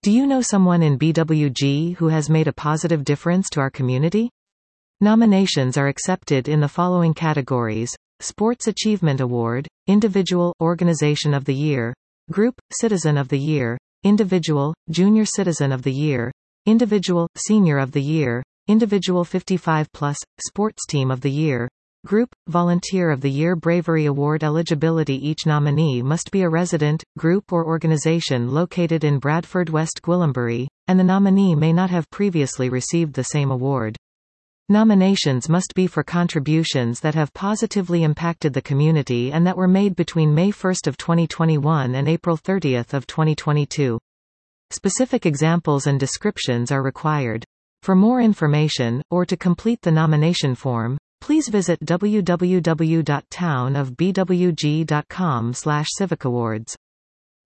Do you know someone in BWG who has made a positive difference to our community? Nominations are accepted in the following categories: Sports Achievement Award, Individual, Organization of the Year, Group, Citizen of the Year, Individual, Junior Citizen of the Year, Individual, Senior of the Year, Individual 55+, Sports Team of the Year, Group, Volunteer of the Year. Bravery Award eligibility. Each nominee must be a resident, group or organization located in Bradford West Gwillimbury, and the nominee may not have previously received the same award. Nominations must be for contributions that have positively impacted the community and that were made between May 1 of 2021 and April 30 of 2022. Specific examples and descriptions are required. For more information, or to complete the nomination form, please visit www.townofbwg.com/civicawards.